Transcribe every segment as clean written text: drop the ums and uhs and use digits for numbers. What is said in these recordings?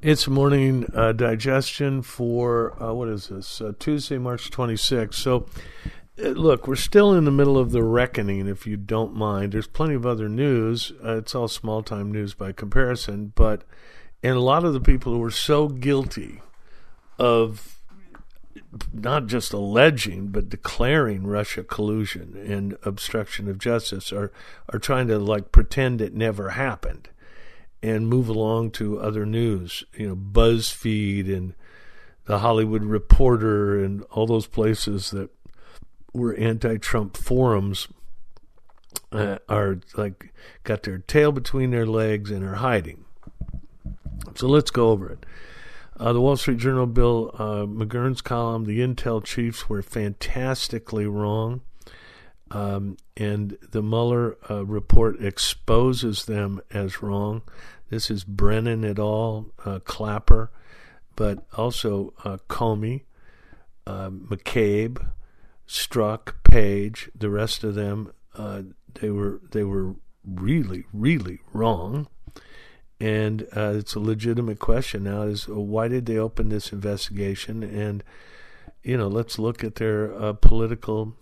It's morning digestion for, what is this, Tuesday, March 26th. So, look, we're still in the middle of the reckoning, if you don't mind. There's plenty of other news. It's all small-time news by comparison. And a lot of the people who are so guilty of not just alleging, but declaring Russia collusion and obstruction of justice are trying to, pretend it never happened and move along to other news, BuzzFeed and The Hollywood Reporter and all those places that were anti-Trump forums are got their tail between their legs and are hiding. So let's go over it. The Wall Street Journal, Bill McGurn's column, the intel chiefs were fantastically wrong. And the Mueller report exposes them as wrong. This is Brennan et al., Clapper, but also Comey, McCabe, Strzok, Page. The rest of them, they were really, really wrong. And it's a legitimate question now: is why did they open this investigation? And let's look at their political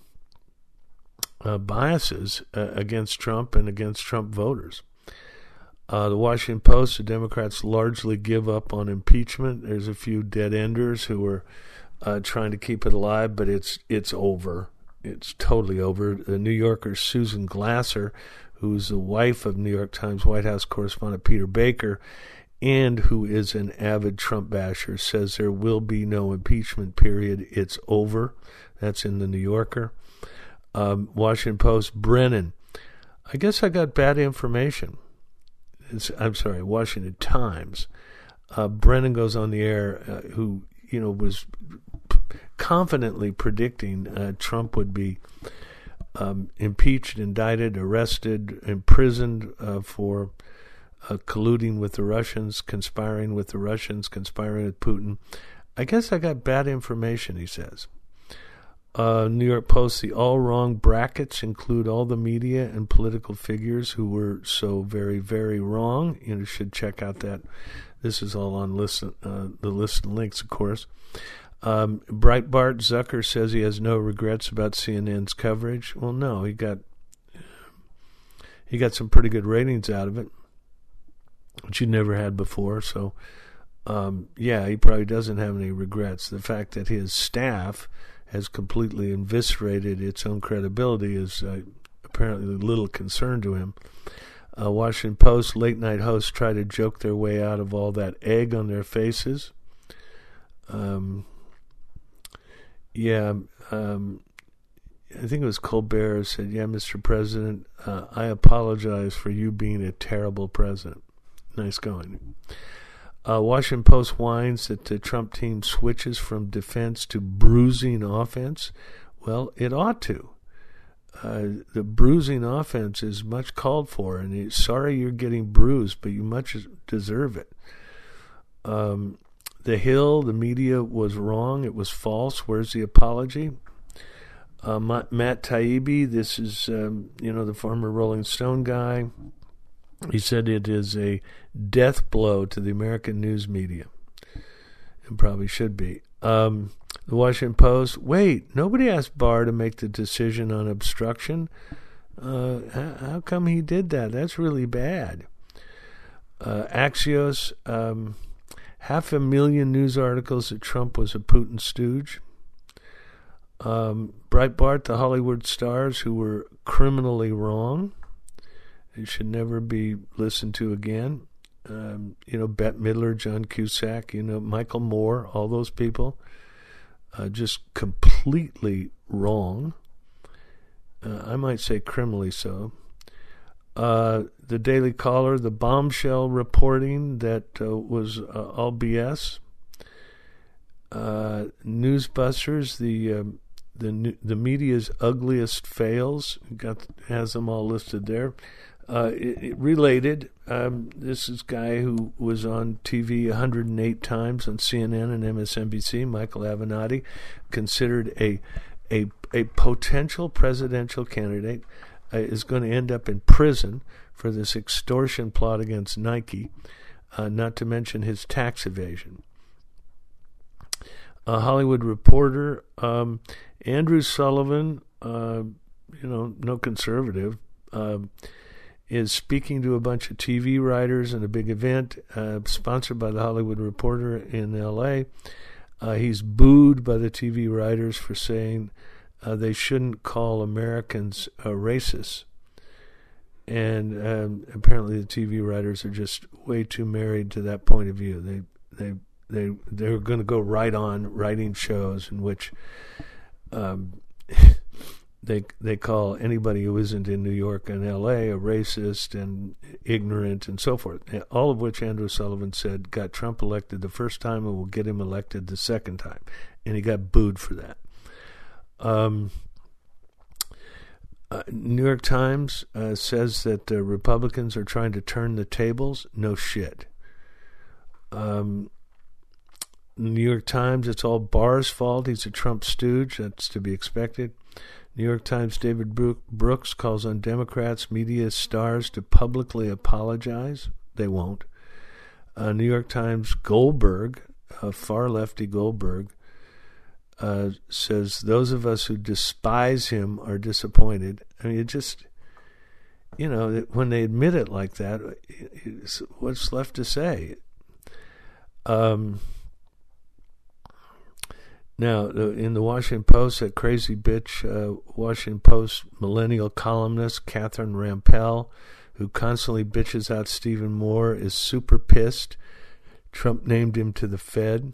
biases against Trump and against Trump voters. The Washington Post, the Democrats largely give up on impeachment. There's a few dead-enders who are trying to keep it alive, but it's over. It's totally over. The New Yorker's Susan Glasser, who's the wife of New York Times White House correspondent Peter Baker, and who is an avid Trump basher, says there will be no impeachment, period. It's over. That's in the New Yorker. Washington Post, Brennan. I guess I got bad information. Washington Times. Brennan goes on the air, who, was confidently predicting Trump would be impeached, indicted, arrested, imprisoned for colluding with the Russians, conspiring with the Russians, conspiring with Putin. I guess I got bad information, he says. New York Post, the all wrong brackets include all the media and political figures who were so very, very wrong. You should check out that. This is all on the list and links, of course. Breitbart, Zucker says he has no regrets about CNN's coverage. Well, no, he got some pretty good ratings out of it, which he never had before. So, he probably doesn't have any regrets. The fact that his staff has completely eviscerated its own credibility is apparently little concern to him. Washington Post, late night hosts try to joke their way out of all that egg on their faces. I think it was Colbert who said, Mr. President, I apologize for you being a terrible president. Nice going. Washington Post whines that the Trump team switches from defense to bruising offense. Well, it ought to. The bruising offense is much called for, and sorry you're getting bruised, but you much deserve it. The Hill, the media was wrong. It was false. Where's the apology? Matt Taibbi, this is, the former Rolling Stone guy. He said it is a death blow to the American news media. It probably should be. The Washington Post, wait, nobody asked Barr to make the decision on obstruction. How come he did that? That's really bad. Axios, 500,000 news articles that Trump was a Putin stooge. Breitbart, the Hollywood stars who were criminally wrong. It should never be listened to again. Bette Midler, John Cusack, Michael Moore, all those people, just completely wrong. I might say criminally so. The Daily Caller, the bombshell reporting that was all BS. Newsbusters, the media's ugliest fails, has them all listed there. Related, this is a guy who was on TV 108 times on CNN and MSNBC, Michael Avenatti, considered a potential presidential candidate, is going to end up in prison for this extortion plot against Nike. not to mention his tax evasion. A Hollywood Reporter, Andrew Sullivan, no conservative, is speaking to a bunch of TV writers in a big event sponsored by the Hollywood Reporter in L.A. He's booed by the TV writers for saying they shouldn't call Americans racist. And apparently the TV writers are just way too married to that point of view. They're going to go right on writing shows in which they call anybody who isn't in New York and L.A. a racist and ignorant and so forth. All of which Andrew Sullivan said got Trump elected the first time and will get him elected the second time. And he got booed for that. New York Times says that Republicans are trying to turn the tables. No shit. New York Times, it's all Barr's fault. He's a Trump stooge. That's to be expected. New York Times' David Brooks calls on Democrats, media stars to publicly apologize. They won't. New York Times Goldberg, far lefty Goldberg, says those of us who despise him are disappointed. I mean, it just, when they admit it like that, what's left to say? Now, in the Washington Post, that crazy bitch, Washington Post millennial columnist Catherine Rampell, who constantly bitches out Stephen Moore, is super pissed. Trump named him to the Fed.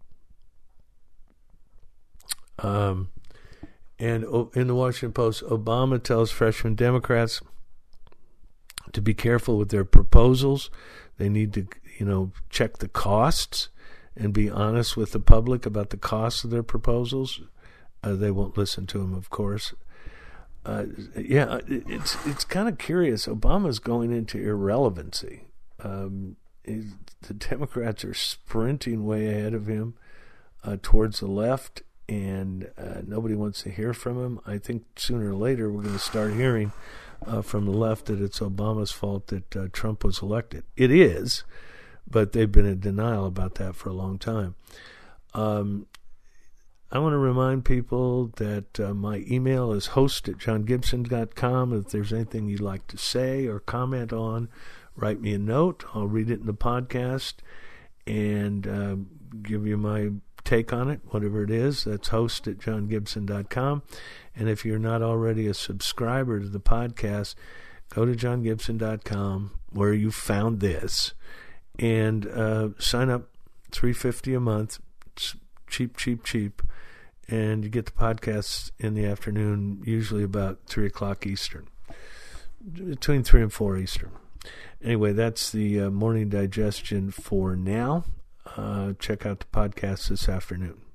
And in the Washington Post, Obama tells freshman Democrats to be careful with their proposals. They need to, check the costs and be honest with the public about the costs of their proposals. They won't listen to him, of course. It's kind of curious. Obama's going into irrelevancy. The Democrats are sprinting way ahead of him towards the left, and nobody wants to hear from him. I think sooner or later we're going to start hearing from the left that it's Obama's fault that Trump was elected. It is, but they've been in denial about that for a long time. I want to remind people that my email is host@johngibson.com. If there's anything you'd like to say or comment on, write me a note. I'll read it in the podcast and give you my take on it, whatever it is. That's host@johngibson.com. And if you're not already a subscriber to the podcast, go to johngibson.com where you found this and sign up. $3.50 a month. It's cheap. And you get the podcasts in the afternoon, usually about 3 o'clock Eastern, between 3 and 4 Eastern. Anyway, that's the morning digestion for now. Check out the podcast this afternoon.